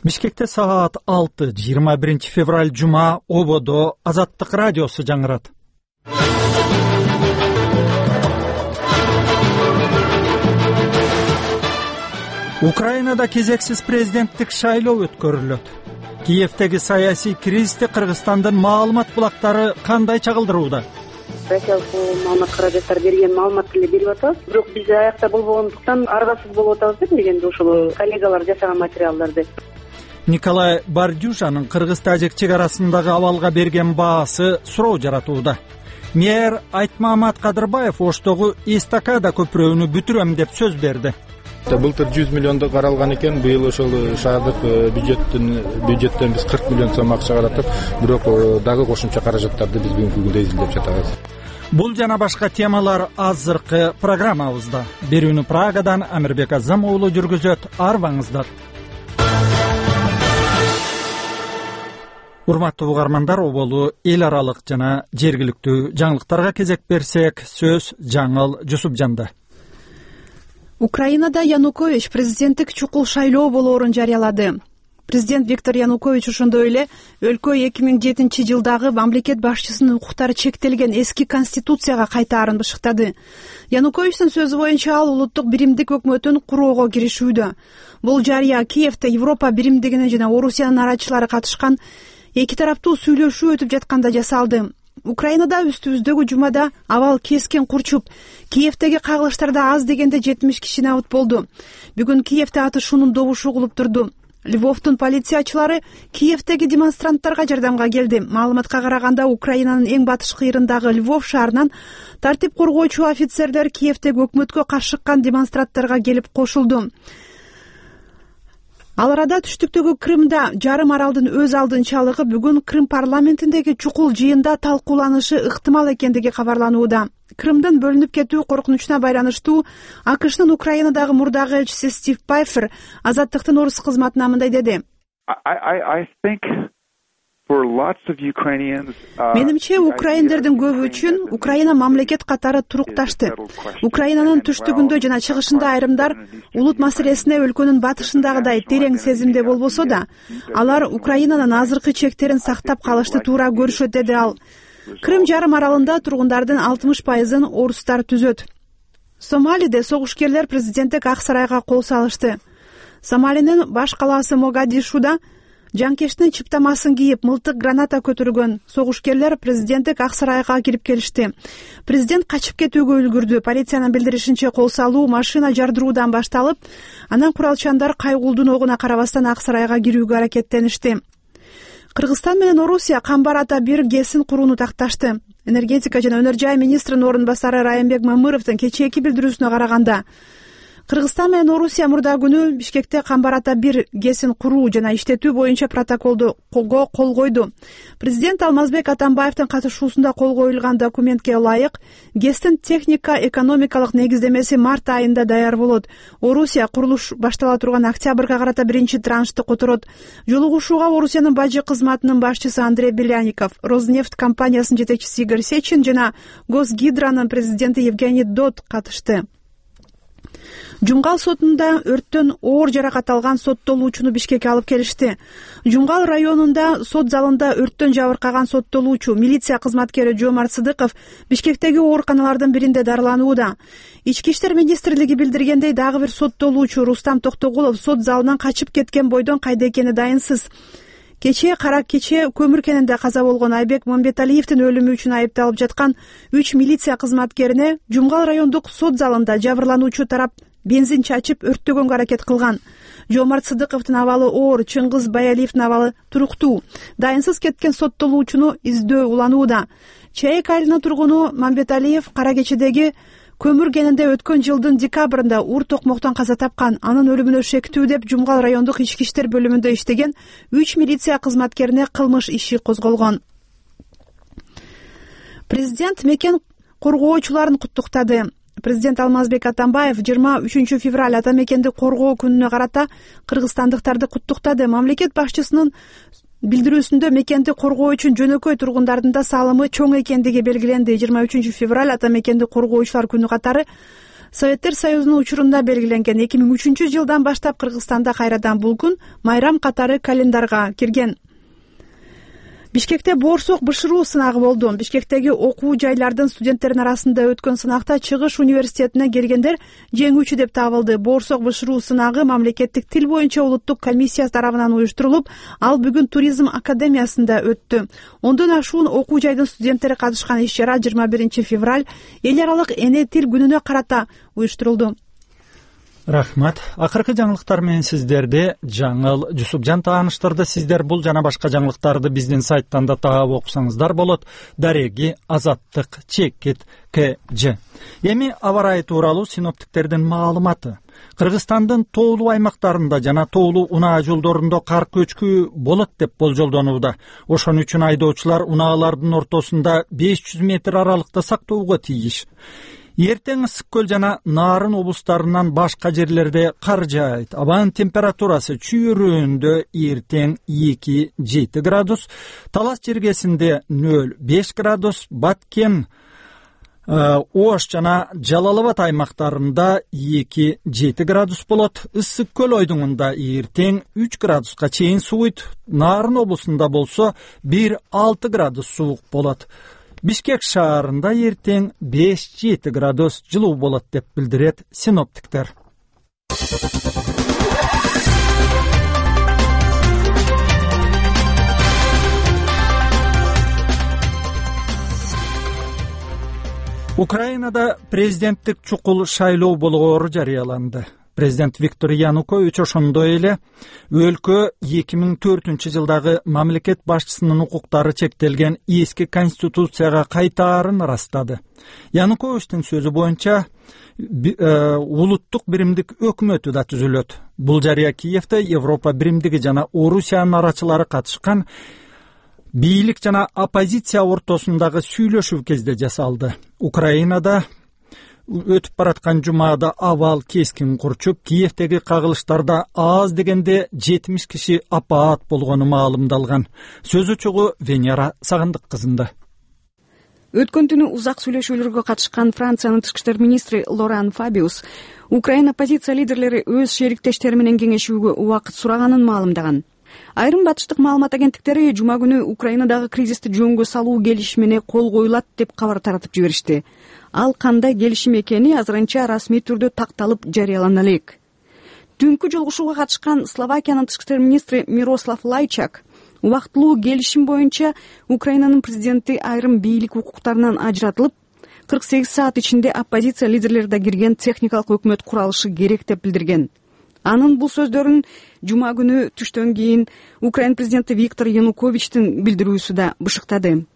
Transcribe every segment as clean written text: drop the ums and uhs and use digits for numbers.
Бишкекте саат 6, 21 февраль жума ободо Азаттык радиосу жаңырат. Украинада кезексиз президенттик шайлоо өткөрүлөт. Киевдеги саясий кризисти Кыргызстандын маалымат булактары кандай чагылдырууда? Россиялык маалымат каражаттар берген маалыматты эле берип атабыз. Бирок биз аякта болбогондуктан аргасыз болуп атабыз деп дегенде ушул коллегалар жасаган материалдарды. Николай Бардюжанын Кыргыз-Тажик чек арасындагы абалга берген баасы суроо жаратууда. Мэр Айтмамат Кадырбаев Оштогу эстакада көпүрөгүнү бүтүрөм деп сөз берди. Былтыр 100 миллионду каралган экен, быйыл ошол шаардык бюджеттен биз 40 миллион сом акча караттык, бирок дагы кошумча каражаттарды биз бүгүнкү күндө изилдеп жатабыз. Бул жана башка темалар азыркы программабызда. Берүүнү Прагадан Амирбек Азам уулу жүргүзөт. Арбаңыздар. Урматтуу угармандар, оболу эл аралык жана жергиликтүү жаңылыктарга кезек берсек, сөз жаңыл Жусупжанда. Украинада Янукович президенттик чукул шайлоо болоорун жарыялады. Президент Виктор Янукович ошондой эле өлкө 2007 жылдагы мамлекет башчысынын укуктары чектелген эски конституцияга кайтаарын бышыктады. Януковичтин сөзү боюнча ал улуттук биримдик өкмөтүн куроого киришүүдө. Бул жарыя Киевде Европа биримдигинин жана Орусиянын арачылары катышкан эки тараптуу сүйлөшүү өтүп жатканда жасалды. Украинада үстүбүздөгү жумада абал кескен курчуп, Киевдеги кагылыштарда аз дегенде 70 киши набыт болду. Бүгүн Киевде атышуунун добушу угулуп турду. Львовдун полициячылары Киевдеги демонстранттарга жардамга келди. Маалыматка караганда, Украинанын эң батыш кыйрындагы Львов шаарынан тартип коргоочу офицерлер Киевдеги өкмөткө каршы шыккан демонстранттарга келип кошулду. Ал арада түштүктөгү Крымда жарым аралдын өз алдынчалыгы бүгүн Крым парламентиндеги чукул жыйында талкууланышы ыктымал экендиги кабарланууда. Крымдын бөлүнүп кетүү коркунучуна байланыштуу АКШнын Украинадагы мурдагы элчиси Стив Пайфер Азаттыктын орус кызматына мындай деди. Менимче, украиндердин көбү үчүн Украина мамлекет катары турукташты. Украинанын түштүгүндө жана чыгышында айрымдар улут маселесине өлкөнүн батышындагыдай терең сезимде болбосо да, алар Украинанын азыркы чектерин сактап калышты туура көрүшөт, деди ал. Крым жарым аралында тургундардын 60%-ын орустар түзөт. Сомалиде согушкерлер президенттик ак сарайга кол салышты. Сомалинин баш калаасы Могадишуда жанкештин чыптамасын кийип, мылтык граната көтөргөн согушкерлер президенттик ак сарайга кирип келишти. Президент качып кетүүгө үлгүрдү. Полициянын билдиришинче, кол салуу машина жардыруудан башталып, анан куралчандар кайгулдун огуна карабастан ак сарайга кирүүгө аракеттеништи. Кыргызстан менен Орусия Камбар ата 1 ГЭСин курууну такташты. Энергетика жана өнөр жай министринин орун басары Райымбек Мамыровдун кечээки билдирүүсүнө караганда, Кыргызстан менен Орусия мурда күнү Бишкекте Камбар ата 1 ГЭСин куруу жана иштетүү боюнча протоколду кол койду. Президент Алмазбек Атамбаевдин катышуусунда кол коюлган документке ылайык ГЭСтин техника-экономикалык негиздемеси март айында даяр болот. Орусия курулуш баштала турган октябрга карата биринчи траншты которот. Жолугушууга Орусиянын бажы кызматынын башчысы Андрей Беляников, Роснефть компаниясынын жетекчиси Игорь Сечин жана Госгидронун президенти Евгений Дод катышты. Жумгал сотунда өрттөн оор жаракат алган соттолуучуну Бишкекке алып келишти. Жумгал районунда сот залында өрттөн жабыркаган соттолуучу милиция кызматкери Жомарт Сыдыков Бишкектеги ооруканалардын биринде дарыланууда. Ички иштер министрлиги билдиргендей, дагы бир соттолуучу Рустам Токтогулов сот залынан качып кеткен бойдон кайда экени дайынсыз. Кара кече көмүр кенинде каза болгон Айбек Мамбеталиевдин өлүмү үчүн айыпталып жаткан 3 милиция кызматкерине Жумгал райондук сот залында жабырлануучу тарап бензин чачып өрттөгөнгө аракет кылган. Жомарт Сыдыковдун абалы оор, Чыңгыз Баялиевдин абалы туруктуу. Дайынсыз кеткен соттолуучуну издөө уланууда. Чайык айылынын тургуну Мамбеталиев кара кечедеги көмүр кенинде өткөн жылдын декабрында уур токмоктон каза тапкан. Анын өлүмүнө шектүү деп Жумгал райондук ички иштер бөлүмүндө иштеген 3 милиция кызматкерине кылмыш иши козголгон. Президент мекен коргоочуларын куттуктады. Президент Алмазбек Атамбаев 23 февраль ата мекенди коргоо күнүнө карата кыргызстандыктарды куттуктады. Мамлекет башчысынын билдирүүсүндө мекенди коргоо үчүн жөнөкөй тургундардын да салымы чоң экендиги белгиленди. 23 февраль ата мекенди коргоочулар күнү катары Советтер Союзунун учурунда белгиленген 2003-жылдан баштап Кыргызстанда кайрадан бул күн майрам катары календарга кирген. Бишкекте боорсок бышыруу сынагы болду. Бишкектеги окуу жайлардын студенттеринин арасында өткөн сынакта Чыгыш университетине келгендер жеңүүчү деп табылды. Боорсок бышыруу сынагы мамлекеттик тил боюнча улуттук комиссия тарабынан уюштурулуп, ал бүгүн туризм академиясында өттү. Ондон ашуун окуу жайдын студенттери катышкан иш-чара 21 февраль эл аралык эне тил күнүнө карата уюштурулду. Рахмат. Акыркы жаңылыктар менен сиздерди Жаңыл Жусупжан тааныштырды. Сиздер бул жана башка жаңылыктарды биздин сайттан да таап окусаңыздар болот. Дареги Азаттык Чекит КЖ. Эми аба ырайы тууралуу синоптиктердин маалыматы. Кыргызстандын тоолуу аймактарында жана тоолуу унаа жолдорунда кар көчкү болот деп болжолдонууда. Ошон үчүн айдоочулар унаалардын ортосунда 500 метр аралыкта сактоого тийиш. Эртең ысык көл жана Нарын облустарынан башка жерлерде кар жаайт. Абанын температурасы чүйрөндө эртең 2-7 градус, Талас жергесинде 0-5 градус, Баткен, Ош жана Жалал-Абад аймактарында 2-7 градус болот. Ысык көл ойдуңунда эртең 3 градуска чейин сууйт. Нарын облусунда болсо 1-6 градус суук болот. Бишкек шаарында эртең 5-7 градус жылуу болот деп билдирет синоптиктер. Украинада президенттик чукул шайлоо болгоору жарыяланды. Президент Виктор Янукович ошондой эле өлкө 2004-жылдагы мамлекет башчысынын укуктары чектелген эски конституцияга кайтаарын ырастады. Януковичтин сөзү боюнча улуттук биримдик өкмөтү да түзүлөт. Бул жарыя Киевде Европа биримдиги жана Орусиянын арачылары катышкан бийлик жана оппозиция ортосундагы сүйлөшүү кезде жасалды. Украинада өтүп бараткан жумада абал кескин курчуп, Киевдеги кагылыштарда аз дегенде 70 киши апаат болгону маалымдалган. Сөз учугу Венера Сагындык кызында. Өткөн түнү узак сүйлөшүүлөргө катышкан Франциянын тышкы иштер министри Лоран Фабиус Украина оппозиция лидерлери өз шериктештери менен кеңешүүгө убакыт сураганын маалымдаган. Айрым батыштык маалымат агенттиктери жума күнү Украинадагы кризисти жөнгө салуу келишимине кол коюлат деп кабар таратып жиберишти. Ал кандай келишим экени азырынча расмий түрдө такталып жарыялана элек. Түнкү жолугушууга катышкан Словакиянын тышкы иштер министри Мирослав Лайчак убактылуу келишим боюнча Украинанын президенти айрым бийлик укуктарынан ажыратылып, 48 саат ичинде оппозиция лидерлери да кирген техникалык өкмөт куралышы керек деп билдирген. Анын бул сөздөрүн жума күнү түштөн кийин Украина президенти Виктор Януковичтин билдирүүсү да бышыктады.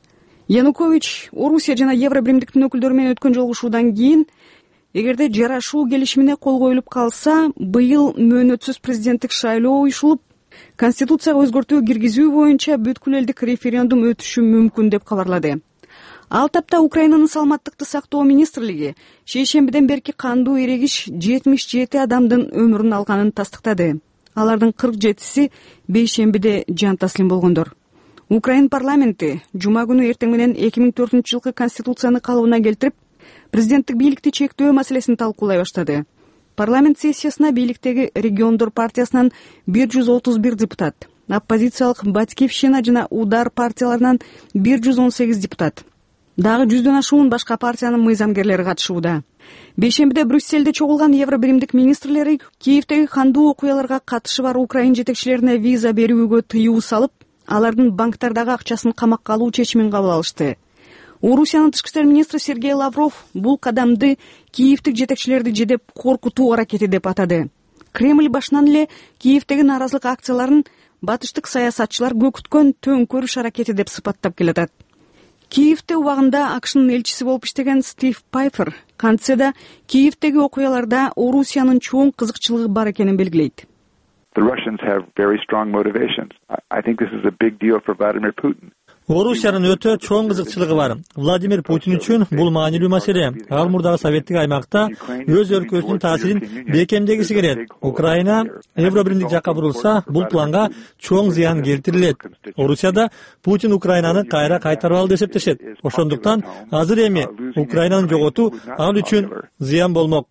Янукович Орусия жана Евробиримдиктин өкүлдөрү менен өткөн жолугушуудан кийин, эгерде жарашуу келишимине кол коюлуп калса, быйыл мөөнөтсүз президенттик шайлоо уюшулуп, конституцияга өзгөртүү киргизүү боюнча бүткүл элдик референдум өтүшү мүмкүн деп кабарлады. Ал тапта Украинанын саламаттыкты сактоо министрлиги шейшембиден берки кандуу эрегиш 77 адамдын өмүрүн алганын тастыктады. Алардын 47си бейшембиде жан таслим болгондор. Украин парламенти жума күнү эртең менен 2004-жылкы конституцияны калыбына келтирип, президенттик бийликти чектөө маселесин талкуулай баштады. Парламент сессиясына бийликтеги региондор партиясынан 131 депутат, оппозициялык Батькивщина жана Удар партияларынан 118 депутат. Дагы 100дөн ашуун башка партиянын мыйзамгерлери катышууда. Бейшембиде Брюссельде чогулган Евробиримдик министрлери Киевдеги кандуу окуяларга катышы бар Украин жетекчилерине виза берүүгө тыюу салып, алардын банктардагы акчасын камакка алуу чечимин кабыл алышты. Орусиянын тышкы иштер министри Сергей Лавров бул кадамды киевдик жетекчилерди жедеп коркутуу аракети деп атады. Кремль башынан эле Киевдеги нааразылык акцияларын батыштык саясатчылар көкүткөн төңкөрүш аракети деп сыпаттап келатат. Киевде убагында АКШнын элчиси болуп иштеген Стив Пайфер кантсе Киевдеги окуяларда Орусиянын чоң кызыкчылыгы бар экенин белгилейт. The Russians have very strong motivations. I think this is a big deal for Vladimir Putin. Орусиянын өтө чоң кызыкчылыгы бар. Владимир Путин үчүн бул маанилүү маселе. Ал мурдагы советтик аймакта өз өлкөсүнүн таасирин бекемдегиси келет. Украина Евробиримдик жакка бурулса, бул планга чоң зыян келтирилет. Орусияда Путин Украинаны кайра кайтарып алды деп эсептешет. Ошондуктан азыр эми Украинаны жоготуу ал үчүн зыян болмок.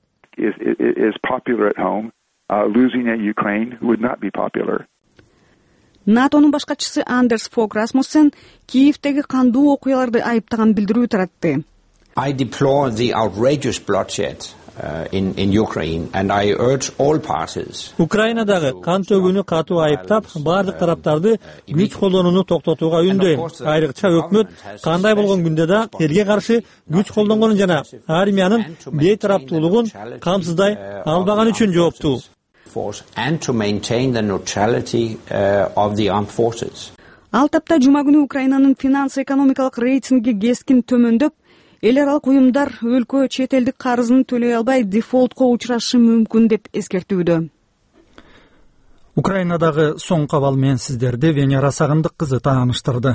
НАТОнун башкачысы Андерс Фог Расмуссен Киевдеги кандуу окуяларды айыптаган билдирүү таратты. I deplore the outrageous bloodshed in Ukraine and I urge all parties. Украинадагы кан төгүүнү катуу айыптап, бардык тараптарды күч колдонууну токтотууга үндөйм. Айрыкча өкмөт кандай болгон күндө да элге каршы күч колдонгонун жана армиянын бейтараптуулугун камсыздай албаган үчүн жооптуу. And to maintain the neutrality of the armed forces. Ал тапта жума күнү Украинанын финанс-экономикалык рейтинги кескин төмөндөп, эл аралык уюмдар өлкө чет элдик карызын төлөй албай дефолтко учурашы мүмкүн деп эскертүүдө. Украинадагы соңку абал менен сиздерди Венера Сагындык кызы тааныштырды.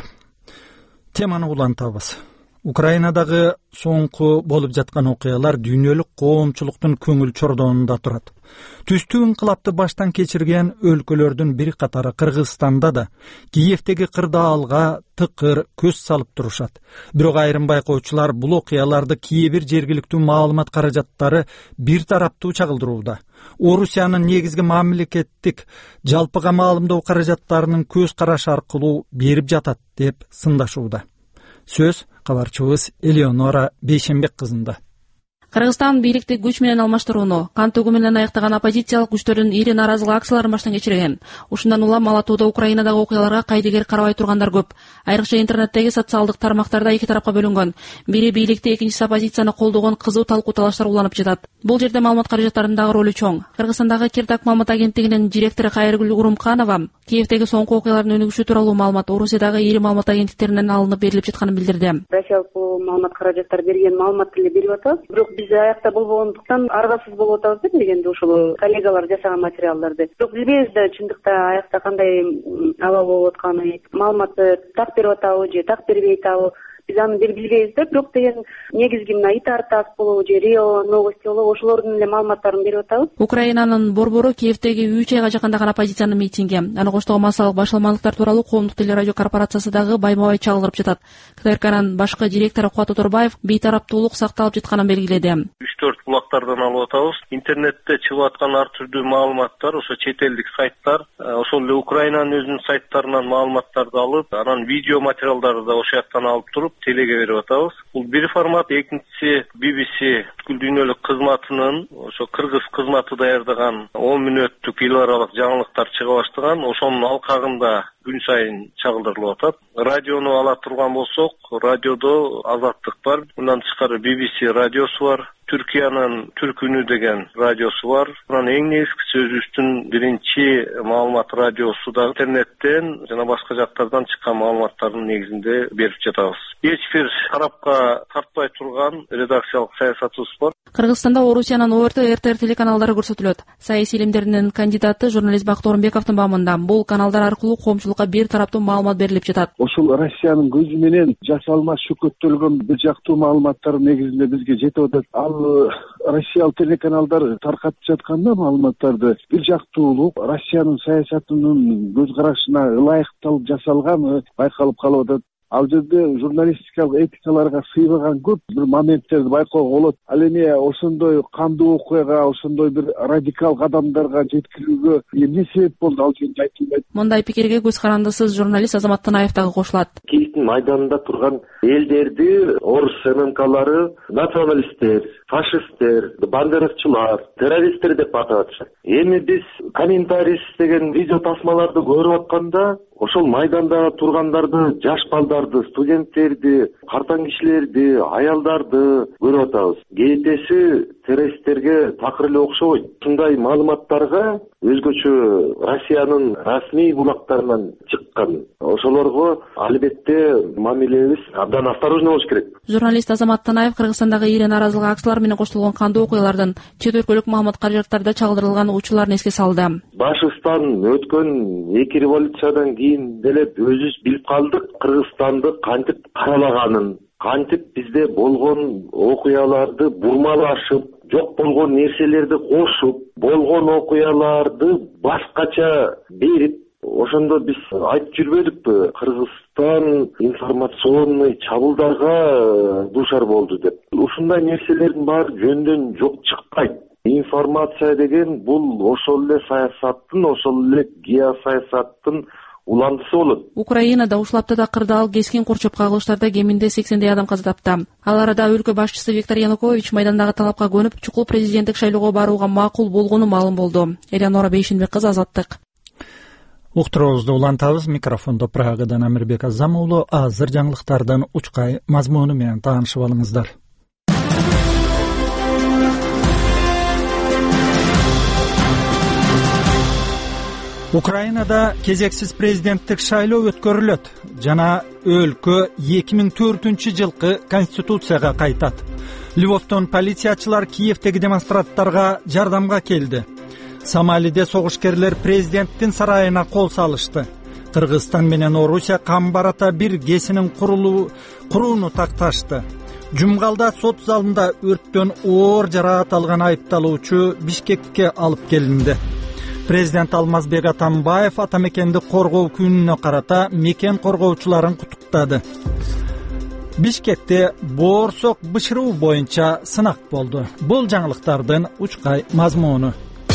Теманы улантабыз. Украинадагы соңку болуп жаткан окуялар дүйнөлүк коомчулуктун көңүл чордоонунда турат. Түстүү инкылапты баштан кечирген өлкөлөрдүн бир катары Кыргызстанда да Киевдеги кырдаалга тыкыр көз салып турушат. Бирок айрым байкоочулар бул окуяларды кээ бир жергиликтүү маалымат каражаттары бир тараптуу чагылдырууда. Орусиянын негизги мамлекеттик жалпыга маалымдоо каражаттарынын көз карашы аркылуу берип жатат деп сындашууда. Сөз кабарчыбыз Элеонора Бейшенбек кызында. Кыргызстан бийликти күч менен алмаштырууну, кан төгүү менен аяктаган оппозициялык күчтөрдүн ири нааразылык акцияларын баштан кечирген. Ушундан улам ала тоодо Украинадагы окуяларга кайдыгер карабай тургандар көп. Айрыкча интернеттеги социалдык тармактарда эки тарапка бөлүнгөн. Бири бийликти, экинчиси оппозицияны колдогон кызуу талкуу талаштар уланып жатат. Бул жерде маалымат каражаттарынын дагы ролу чоң. Кыргызстандагы Киртак маалымат агенттигинин директору Кайыргүл Урумканова Киевдеги соңку окуялардын өнүгүшү тууралуу маалымат Орусиядагы ири маалымат агенттиктеринен алынып берилип жатканын билдирди. Россиялык маалымат каражаттар берген маалымат эле берип атабыз. Бирок биз аякта болбогондуктан аргасыз болуп атабыз да, дегенде ушул коллегалар жасаган материалдарды. Бирок билбейбиз да чындыкта аякта кандай абал болуп атканын, маалыматты так берип атабы же так бербей атабы. Биз аны билбейбиз да, бирок деген негизги мына Итартас болобу же Рио новости болобу ошолордун эле маалыматтарын берип атабыз. Украинанын борбору Киевдеги 3 айга жакындаган оппозициянын митинги, аны коштогон массалык башаламандыктар тууралуу коомдук телерадио корпорациясы дагы байма-бай чагылдырып жатат. КТРКнын башкы директору Кубат Оторбаев бейтараптуулук сакталып жатканын белгиледи. 3-4 булактардан алып атабыз. Интернетте чыгып аткан ар түрдүү маалыматтар, ошо чет элдик сайттар, ошол эле Украинанын өзүнүн сайттарынан маалыматтарды алып, анан видео материалдарды да ошол жактан алып туруп телеге берип атабыз. Бул бир формат, экинчиси BBC бүткүл дүйнөлүк кызматынын ошо кыргыз кызматы даярдаган 10 мүнөттүк эл аралык жаңылыктар чыга баштаган, ошонун алкагында күн сайын чагылдырылып атат. Радиону ала турган болсок, радиодо Азаттык бар, мындан тышкары BBC радиосу бар, Түркиянын Түрк үнү деген радиосу бар. Анан эң негизгиси өзүбүздүн биринчи маалымат радиосу да интернеттен жана башка жактардан чыккан маалыматтардын негизинде берип жатабыз. Эч бир тарапка тартпай турган редакциялык саясатыбыз бар. Кыргызстанда Орусиянын ОРТ, РТР телеканалдары көрсөтүлөт. Саясий илимдеринин кандидаты журналист Бактор Орунбековдун баамында бул каналдар аркылуу коомчулукка бир тараптуу маалымат берилип жатат. Ошол Россиянын көзү менен жасалма шөкөттөлгөн бир жактуу маалыматтар негизинде бизге жетип атат. Ал Россиялык телеканалдар таркатып жатканда маалыматтарды бир жактуулук Россиянын саясатынын көз карашына ылайыкталып жасалган байкалып калып атат. Ал жерде журналистикалык этикаларга сыйбаган көп бир моменттерди байкоого болот. Ал эми ошондой кандуу окуяга, ошондой бир радикал кадамдарга жеткирүүгө эмне себеп болду, ал жөнүндө айтылбайт. Мындай пикирге көз карандысыз журналист Азамат Танаев дагы кошулат. Киевдин майданында турган элдерди орус МНКлары националисттер, фашисттер, бандеровчулар, террористтер деп атап атышат. Эми биз комментариев деген видео тасмаларды көрүп атканда ошол майданда тургандарды, жаш балдарды, студенттерди, картаң кишилерди, аялдарды көрүп атабыз. Кетеси террористтерге такыр эле окшобойт. Ушундай маалыматтарга өзгөчө Россиянын расмий булактарынан чыккан ошолорго албетте мамилебиз абдан осторожно болуш керек. Журналист Азамат Танаев Кыргызстандагы ири нааразылык акциялар менен коштолгон кандуу окуялардын чет өлкөлүк маалымат каражаттарда чагылдырылган учурларын эске салды. Башкыстан өткөн 2 революциядан кийин деле өзүбүз билип калдык Кыргызстанды кантип каралаганын, кантип бизде болгон окуяларды бурмалашып, жок болгон нерселерди кошуп, болгон окуяларды башкача берип, ошондо биз айтып жүрбөдүкпү, Кыргызстан информационный чабуулдарга дуушар болду деп. Ушундай нерселердин баары жөндөн жок чыкпайт. Информация деген бул ошол эле саясаттын, ошол эле геосаясаттын уландысы болот. Украинада ушул аптада кырдаал кескин курчуп кагылыштарда кеминде 80 адам каза тапты. Ал арада өлкө башчысы Виктор Янукович майдандагы талапка көнүп, чукул президенттик шайлоого барууга макул болгону маалым болду. Элеонора Бейшенбек кызы, Азаттык. Уктуруубузду улантабыз. Микрофондо Прагадан Амирбек Азам уулу. Азыр жаңылыктардын учкай мазмуну менен таанышып алыңыздар. Украинада кезексиз президенттик шайлоо өткөрүлөт жана өлкө 2004-жылкы конституцияга кайтат. Львовдон полициячылар Киевдеги демонстранттарга жардамга келди. Сомалиде согушкерлер президенттин сарайына кол салышты. Кыргызстан менен Орусия камбарата бир кесинин курууну такташты. Жумгалда сот залында өрттөн оор жараат алган айыпталуучу Бишкекке алып келинди. Президент Алмазбек Атамбаев атамекенди коргоо күнүнө карата мекен коргоочуларын куттуктады. Бишкекте боорсок бышыруу боюнча сынак болду. Бул жаңылыктардын учкай мазмуну.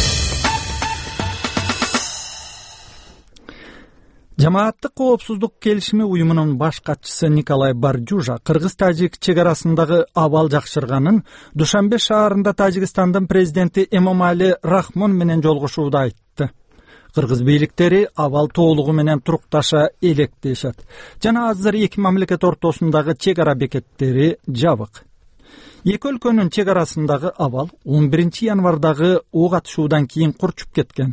Жамааттык коопсуздук келишими уюмунун баш катчысы Николай Бардюжа кыргыз-тажик чек арасындагы абал жакшырганын Душанбе шаарында Тажикстандын президенти Эмомали Рахмон менен жолугушууда айтты. Кыргыз бийликтери абал толугу менен турукташа элек дешет. Жана азыр эки мамлекет ортосундагы чек ара бекеттери жабык. Эки өлкөнүн чек арасындагы абал 11 январдагы ок атышуудан кийин курчуп кеткен.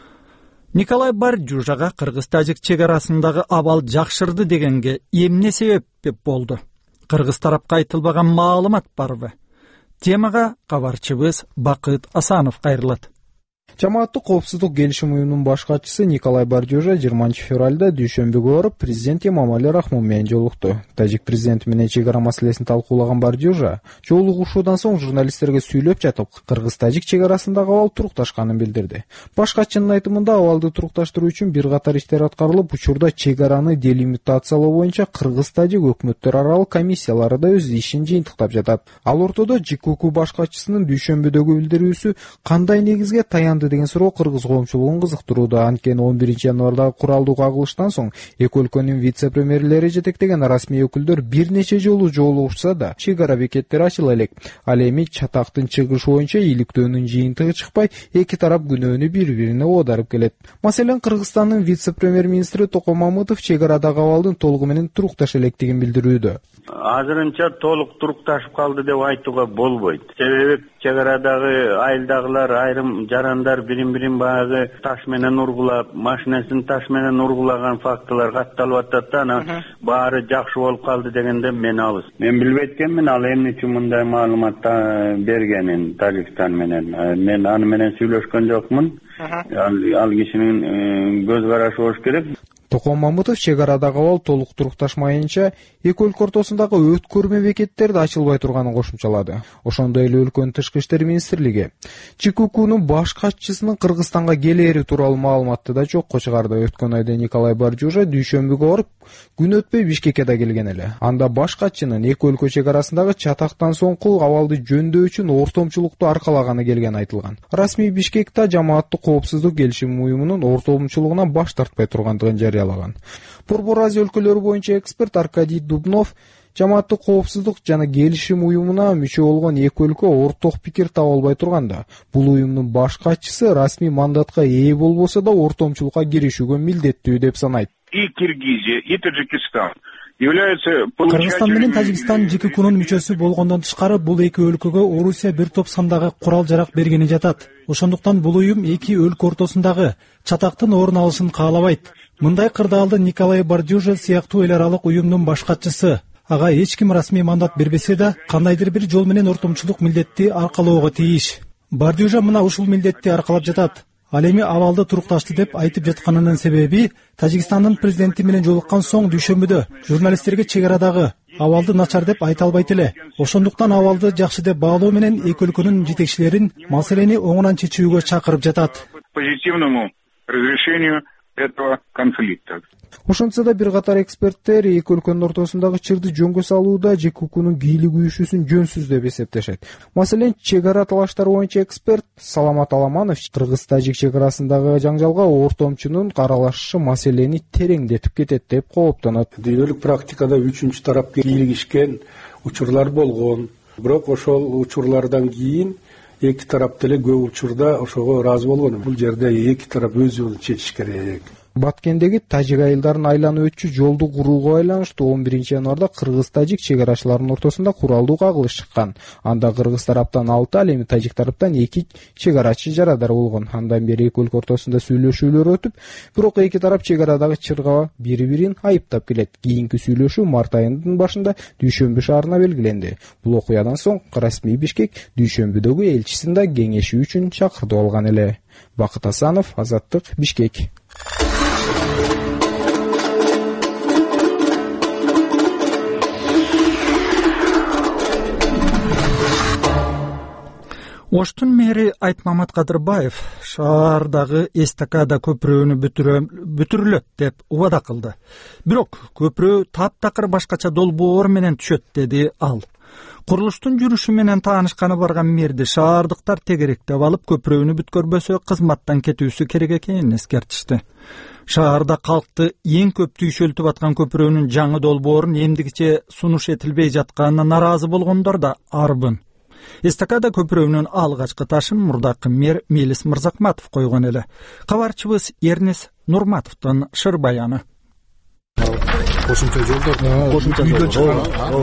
Николай Бардюжага кыргыз-тажик чек арасындагы абал жакшырды дегенге эмне себеп болду? Кыргыз тарапка айтылбаган маалымат барбы? Темага кабарчыбыз Бакыт Асанов кайрылат. Жамааттык коопсуздук келишим уюмунун баш катчысы Николай Бардюжа 20-февралда дүйшөмбүгө барып президент Эмомали Рахмон менен жолукту. Тажик президенти менен чек ара маселесин талкуулаган Бардюжа жолугушуудан соң журналисттерге сүйлөп жатып, кыргыз-тажик чек арасындагы абал турукташканын билдирди. Баш катчынын айтымында абалды турукташтыруу үчүн бир катар иштер аткарылып, учурда чек араны делимитациялоо боюнча кыргыз-тажик өкмөттөр аралык комиссиялары да өз ишин жыйынтыктап жатат. Ал ортодо ЖКУ баш катчысынын дүйшөмбүдөгү билдирүүсү кандай негизге таянды деген суроо кыргыз коомчулугун кызыктырууда. Анткени 11 январдагы куралдуу кагылыштан соң эки өлкөнүн вице-премьерлери жетектеген расмий өкүлдөр бир нече жолу жолугушса да чек ара бекеттери ачыла элек. Ал эми чатактын чыгышы боюнча иликтөөнүн жыйынтыгы чыкпай, эки тарап күнөөнү бири-бирине оодарып келет. Маселен, Кыргызстандын вице-премьер-министри Токон Мамытов чек арадагы абалдын толугу менен турукташа электигин билдирүүдө. Азырынча толук турукташып калды деп айтууга болбойт. Себеби чек арадагы айылдагылар, айрым жарандар бирин-бирин баягы таш менен ургулап, машинесин таш менен ургулаган фактылар катталып атат да, анан баары жакшы болуп калды дегенде мен алыс. Мен билбейт экенмин ал эмне үчүн мындай маалымат бергенин Тажикстан менен. Мен аны менен сүйлөшкөн жокмун. Ал кишинин көз карашы болуш керек. Токон Мамытов чек арадагы абал толук турукташмайынча эки өлкө ортосундагы өткөрмө бекеттер да ачылбай турганын кошумчалады. Ошондой эле өлкөнүн тышкы иштер министрлиги ЖКУнун баш катчысынын Кыргызстанга келери тууралуу маалыматты да жокко чыгарды. Өткөн айда Николай Бардюжа дүйшөмбүгө барып, күн өтпөй Бишкекке да келген эле. Анда баш катчынын эки өлкө чек арасындагы чатактан соңку абалды жөндөө үчүн ортомчулукту аркалаганы келген айтылган. Расмий Бишкекте жамааттык коопсуздук келишим уюмунун ортомчулугунан баш тартпай тургандыгын жарыялаган. Борбор Азия өлкөлөрү боюнча эксперт Аркадий Дубнов жамааттык коопсуздук жана келишим уюмуна мүчө болгон эки өлкө орток пикир таба албай турганда, бул уюмдун баш катчысы расмий мандатка ээ болбосо да ортомчулукка киришүүгө милдеттүү деп санайт. И Киргизия, и Таджикистан Кыргызстан менен Тажикстан ЖКУнун мүчөсү болгондон тышкары бул эки өлкөгө Орусия бир топ сандагы курал-жарак бергени жатат. Ошондуктан бул уюм эки өлкө ортосундагы чатактын орун алышын каалабайт. Мындай кырдаалды Николай Бардюжа сыяктуу эл аралык уюмдун баш катчысы ага эч ким расмий мандат бербесе да, кандайдыр бир жол менен ортомчулук милдетти аркалоого тийиш. Бардюжа мына ушул милдетти аркалап жатат. Ал эми абалды турукташты деп айтып жатканынын себеби Тажикстандын президенти менен жолуккан соң дүйшөмбүдө журналисттерге чек арадагы абалды начар деп айта албайт эле. Ошондуктан абалды жакшы деп баалоо менен эки өлкөнүн жетекчилерин маселени оңунан чечүүгө чакырып жатат. Позитивному разрешению этого конфликта. Ошентсе да бир катар эксперттер эки өлкөнүн ортосундагы чырды жөнгө салууда ЖК УКнун бийлик үйүшүүсүн жөнсүз деп эсептешет. Маселен, чек ара талаштары боюнча эксперт Саламат Аламанов кыргыз-тажик чек арасындагы жаңжалга ортомчунун аралашышы маселени тереңдетип кетет деп кооптонот. Дүйнөлүк практикада үчүнчү тарапка кийлигишкен учурлар болгон. Бирок ошол учурлардан кийин эки тарап деле көп учурда ошого ыраазы болгон. Бул жерде эки тарап өз жолун чечиш керек. Баткендеги тажик айылдарын айланып өтчү жолду курууга байланыштуу 11 январда кыргыз-тажик чек арачыларынын ортосунда куралдуу кагылыш чыккан. Анда кыргыз тараптан 6, ал эми тажик тараптан 2 чек арачы жарадар болгон. Андан бери эки өлкө ортосунда сүйлөшүүлөр өтүп, бирок эки тарап чек арадагы чырга бири-бирин айыптап келет. Кийинки сүйлөшүү март айынын башында Дүйшөмбү шаарына белгиленди. Бул окуядан соң расмий Бишкек Дүйшөмбүдөгү элчисин да кеңешүү үчүн чакыртып алган эле. Бакыт Асанов, Азаттык, Бишкек. Оштун мэри Айтмамат Кадырбаев шаардагы эстакада көпүрөнү бүтүрүлөт деп убада кылды. Бирок көпүрө таптакыр башкача долбоор менен түшөт, деди ал. Курулуштун жүрүшү менен таанышканы барган мэрди шаардыктар тегеректеп алып, көпүрөнү бүткөрбөсө кызматтан кетүүсү керек экенин эскертишти. Шаарда калкты эң көп түйшөлтүп аткан көпүрөнүн жаңы долбоорун эмдигиче сунуш этилбей жатканына наразы болгондор да арбын. Эстакада көпүрөнүн алгачкы ташын мурдакы мэр Мелис Мырзакматов койгон эле. Кабарчыбыз Эрнес Нурматовдун шыр баяны. Кошумча жолдор,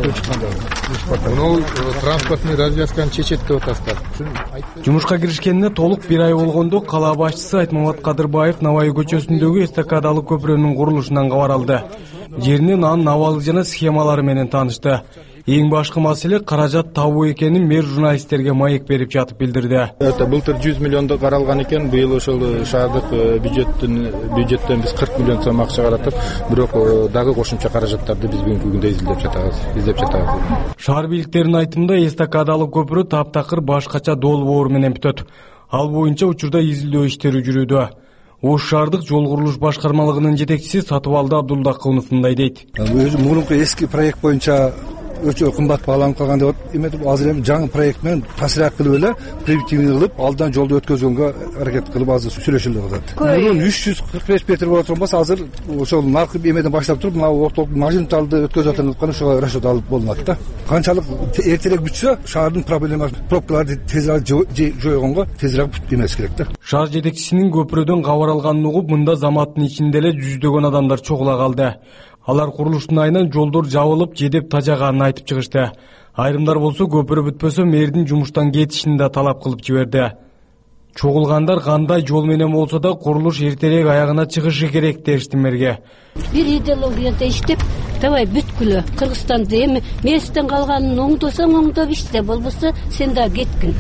транспортный развязканы чечет деп атасыздар. Жумушка киришкенине толук бир ай болгондо кала башчысы Айтмамат Кадырбаев Навай көчөсүндөгү эстакадалуу көпүрөнүн курулушунан кабар алды. Жеринин анын абалы жана схемалары менен таанышты. Эң башкы маселе каражат табуу экенин мэр журналисттерге маек берип жатып билдирди. Былтыр 100 миллиондо каралган экен, быйыл ошол шаардык бюджеттен биз 40 миллион сом акча каратып, бирок дагы кошумча каражаттарды биз бүгүнкү күндө издеп жатабыз. Шаар бийликтеринин айтымында эстакадалуу көпүрө таптакыр башкача долбоор менен бүтөт. Ал боюнча учурда изилдөө иштери жүрүүдө. Ош шаардык жол курулуш башкармалыгынын жетекчиси Сатыбалды Абдулдакылов мындай дейт. Өзү мурунку эски проект боюнча өчө кымбат бааланып калган деп эметип, азыр эми жаңы проект менен тасирак кылып эле превентивный кылып, алдан жолду өткөзгөнгө аракет кылып азыр сүйлөшүлүп атат. Мурун 345 метр болот болсо, азыр ошол наркы эмеден баштап туруп, мына ортолук Мажинталды өткөзүп атат кана, ошого расчет алып болунат да. Канчалык эртерээк бүтсө, шаардын проблемасы, пробкаларды тезирээк жойгонго тезирээк бүтмөс керек да. Шаар жетекчисинин көпүрөдөн кабар алганын угуп, мында заматтын ичинде эле жүздөгөн адамдар чогула калды. Алар курулуштун айынан жолдор жабылып, жедеп тажаганын айтып чыгышты. Айрымдар болсо көпүрө бүтпөсө мэрдин жумуштан кетишин да талап кылып жиберди. Чогулгандар кандай жол менен болсо да курулуш эртерээк аягына чыгышы керек дешти мэрге. Бир идеологияда иштеп, давай бүткүлө. Кыргызстанды эми местен калганын оңдосоң оңдоп иште, болбосо сен да кеткин.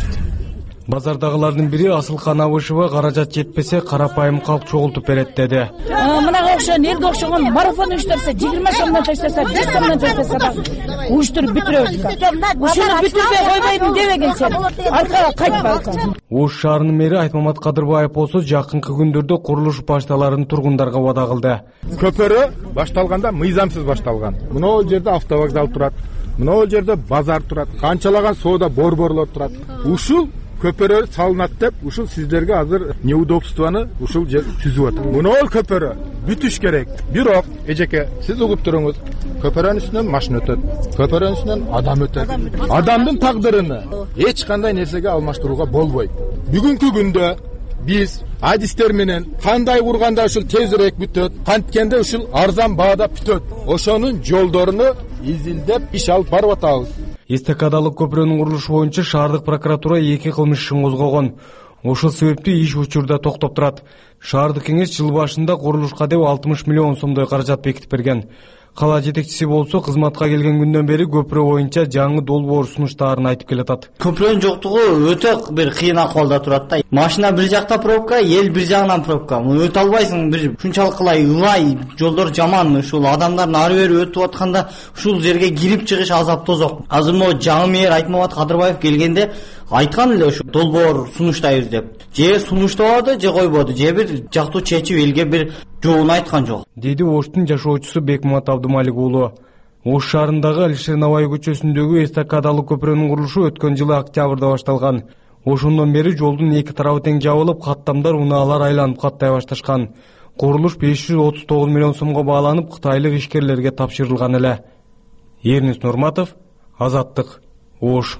Базардагылардын бири Асылкан Абышева каражат жетпесе карапайым калк чогултуп берет деди. Мынага окшогон элге окшогон марафон уюштурса 20 сомдон чечтесе, 100 сомдон чечтесе уюштуруп бүтүрөбүз. Ушуну бүтүрбөй койбойдум дебеген сен. Аркага кайтпайсың. Ош шаарынын мэри Айтмамат Кадырбаев болсо жакынкы күндөрдө курулуш башталарын тургундарга убада кылды. Көпүрө башталганда мыйзамсыз башталган. Мына жерде автовокзал турат, мына жерде базар турат, канчалаган соода борборлор турат. Ушул көпүрө салынат деп, ушул сиздерге азыр неудобствону ушул жер түзүп атат. Мына көпүрө бүтүш керек. Бирок эжеке, сиз угуп туруңуз. Көпүрөнүн үстүнөн машина өтөт, көпүрөнүн үстүнөн адам өтөт. Адамдын тагдырын эч кандай нерсеге алмаштырууга болбойт. Бүгүнкү күндө биз адистер менен кандай курганда ушул тезирээк бүтөт, канткенде ушул арзан баада бүтөт. Ошонун жолдоруну изилдеп иш алып барып атабыз. Эстакадалык көпүрөнүн курулушу боюнча шаардык прокуратура 2 кылмыш ишин козгогон. Ошол себептүү иш учурда токтоп турат. Шаардык кеңеш жыл башында курулушка деп 60 миллион сомдой каражат бекитип берген. Кала жетекчиси болсо кызматка келген күндөн бери көпүрө боюнча жаңы долбоор сунуштарын айтып келатат. Көпүрөнүн жоктугу өтө бир кыйын акыбалда турат да. Машина бир жакта пробка, эл бир жагынан пробка. Муну өтө албайсың, бир ушунчалык ылай, жолдор жаман, ушул адамдардын ары бери өтүп атканда ушул жерге кирип чыгыш азап тозок. Азыр могу жаңы мэр Айтмамат Кадырбаев келгенде айткан эле ушу долбоор сунуштайбыз деп. Же сунуштабады, же койбоду, же бир жактуу чечип элге бир жообун айткан жок. Деди Оштун жашоочусу Бекмамат Абдымалик уулу. Ош шаарындагы Алишер Набай көчөсүндөгү эстакадалык көпүрөнүн курулушу өткөн жылы октябрда башталган. Ошондон бери жолдун эки тарабы тең жабылып, каттамдар унаалар айланып каттай башташкан. Курулуш 539 миллион сомго бааланып, кытайлык ишкерлерге тапшырылган эле. Эрнис Нурматов, Азаттык, Ош.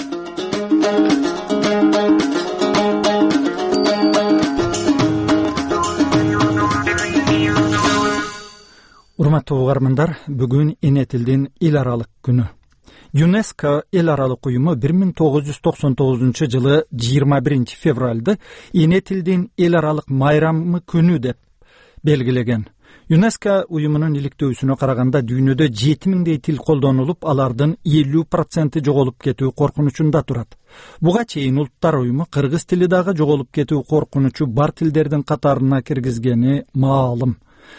Урматтуу угармандар, бүгүн эне тилдин эл аралык күнү. ЮНЕСКО эл аралык уюму 1999 жылы 21 февралды эне тилдин эл аралык майрамы күнү деп белгилеген. ЮНЕСКО уюмунун иликтөөсүнө караганда дүйнөдө 7000дей тил колдонулуп, алардын 50% жоголуп кетүү коркунучунда турат. Буга чейин Улуттар уюму кыргыз тили дагы жоголуп кетүү коркунучу бар тилдердин катарына киргизгени маалым.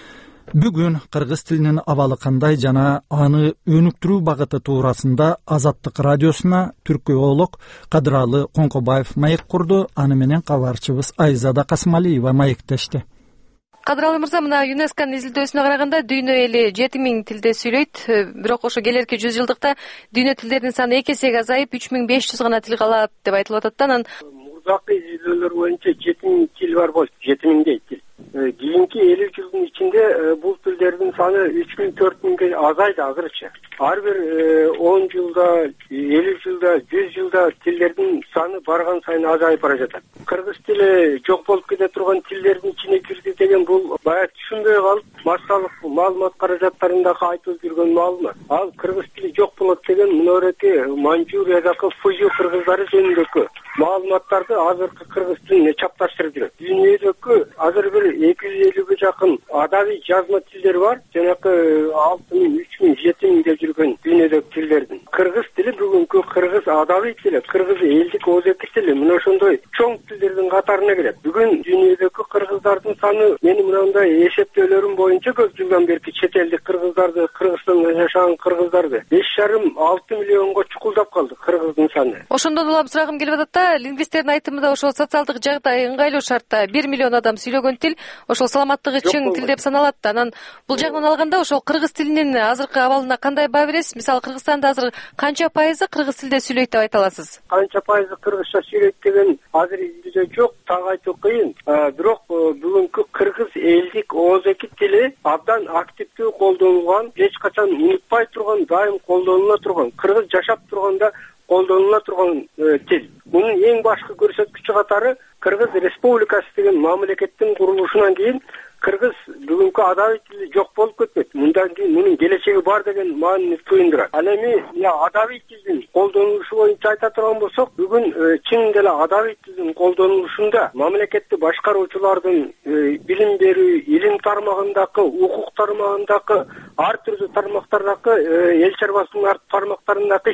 Бүгүн кыргыз тилинин абалы кандай жана аны өнүктүрүү багыты туурасында Азаттык радиосуна түркүолог Кадыралы Коңкобаев маек курду. Аны менен кабарчыбыз Айзада Касымалиева маектешти. Кадыралы мырза, мына ЮНЕСКОнун изилдөөсүнө караганда дүйнө эли 7000 тилде сүйлөйт, бирок ошо келерки 100 жылдыкта дүйнө тилдеринин саны 2 эсеге азайып 3500 гана тил калат деп айтылып атат да. Анан мурдакы изилдөөлөр боюнча 7000 тил бар болчу, 7000дей тил. Кийинки 50 жылдын ичинде бул тилдердин саны 3000-4000ге азайды азырча. Ар бир 10 жылда, 50 жылда, 100 жылда тилдердин саны барган сайын азайып бара жатат. Кыргыз тили жок болуп кете турган тилдердин ичине кирди деген бул баягы түшүнбөй калып, массалык маалымат каражаттарындагы айтылып жүргөн маалымат. Ал кыргыз тили жок болот деген мынорети Манчжуриядагы Фужу кыргыздары жөнүндөгү маалыматтарды азыркы кыргыз тилине чапташтырып жүрөт. Дүйнөдөгү азыр бир 250ге жакын адабий жазма тилдер бар. Жанакы 6000, 3000, 7000 деп жүргөн дүйнөдөгү тилдердин. Кыргыз тили бүгүнкү кыргыз адабий тили, кыргыз элдик өзөктүк тили мына ошондой чоң тилдердин катарына кирет. Бүгүн дүйнөдөгү кыргыздардын саны менин мындай эсептөөлөрүм боюнча көп жылдан бери чет элдик кыргыздарды, Кыргызстанда жашаган кыргыздарды 5,5-6 миллионго чукулдап калды кыргыздын саны. Ошондон улам сурагым келип атат да, лингвисттердин айтымында ошол социалдык жагдай ыңгайлуу шартта 1 миллион адам сүйлөгөн тил ошол саламаттыгы чың тил деп саналат да. Анан бул жагынан алганда ошол кыргыз тилинин азыркы абалына кандай баа бересиз? Мисалы Кыргызстанда азыр канча пайызы кыргыз тилде сүйлөйт деп айта аласыз? Канча пайызы кыргызча сүйлөйт деген азыр изилдөө жок, так айтуу кыйын. Бирок бүгүнкү кыргыз элдик ооз-эки тили абдан активдүү колдонулган, эч качан унутпай турган, дайым колдонула турган, кыргыз жашап турганда колдонула турган тил. Мунун эң башкы көрсөткүчү катары Кыргыз Республикасы деген мамлекеттин курулушунан кийин кыргыз бүгүнкү адабий тили жок болуп кетпейт. Мындан кийин мунун келечеги бар деген маанини туюндурат. Ал эми адабий тилдин колдонулушу боюнча айта турган болсок, бүгүн чын деле адабий тилдин колдонулушунда мамлекетти башкаруучулардын билим берүү, илим тармагындагы, укук тармагындагы, ар түрдүү тармактардагы, эл чарбасынын ар тармактарындагы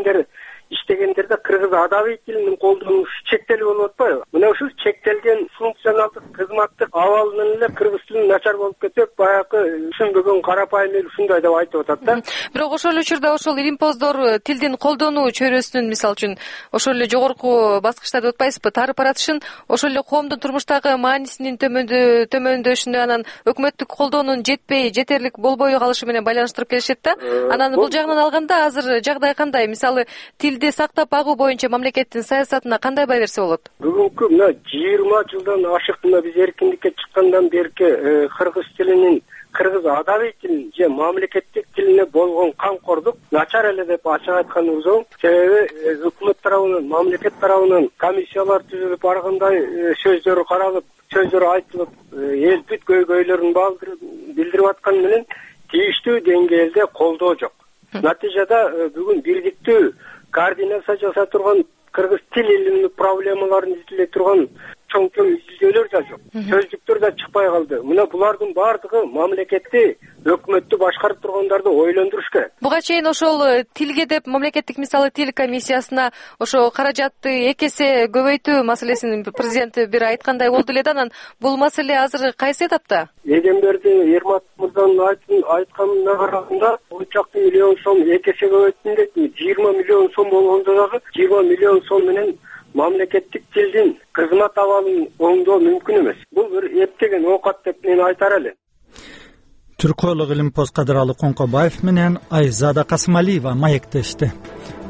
иштегендерде кыргыз адабий тилинин колдонулушу чектелип болуп атпайбы? Мына ушул чектелген функционалдык кызматтык абалынан эле кыргыз тили начар болуп кетип, баягы түшүнбөгөн карапайым эл ушундай деп айтып атат да. Бирок ошол учурда ошол илимпоздор тилдин колдонуу чөйрөсүнүн, мисалы үчүн, ошол эле жогорку баскычта деп атпайсызбы, тарып баратышын, ошол эле коомдун турмуштагы маанисинин төмөндөшүнө, анан өкмөттүк колдоонун жетпей, жетерлик болбой калышы менен байланыштырып келишет да. Анан бул жагынан алганда азыр жагдай кандай? Мисалы тилди сактап багуу боюнча мамлекеттин саясатына кандай баа берсе болот? Бүгүнкү мына 20 жылдан ашык мына биз эркиндикке чыккандан берки кыргыз тилинин, кыргыз адабий тилин же мамлекеттик тилине болгон камкордук начар эле деп ачык айтканыбыз оң. Себеби өкмөт тарабынан, мамлекет тарабынан комиссиялар түзүлүп, ар кандай сөздөр каралып, сөздөр айтылып, эл бүт көйгөйлөрүн билдирип атканы менен тийиштүү деңгээлде колдоо жок. Натыйжада бүгүн бирдиктүү координация жасай турган, кыргыз тил илимinin проблемаларын изилдей турган чоң изилдөөлөр да жок. Сөздүктөр да чыкпай чыкпай калды. Мына булардын баардыгы мамлекетти, өкмөттү башкарып тургандарды ойлондуруш керек. Буга чейин ошол тилге деп мамлекеттик мисалы тил комиссиясына ошо каражатты 2 эсе көбөйтүү маселесин президент бир айткандай болду эле да, анан бул маселе азыр кайсы этапта? Эгемберди Ерматов мырзанын айтканына караганда 10 миллион сом 2 эсе көбөйттүм дейт. 20 миллион сом болгондо дагы 20 миллион сом менен мамлекеттик тилдин кызмат абалын оңдоо мүмкүн эмес. Бул бир эптеген оокат деп мен айтар элем. Түркиялык илимпоз Кадыралы Коңкобаев менен Айзада Касымалиева маектешти.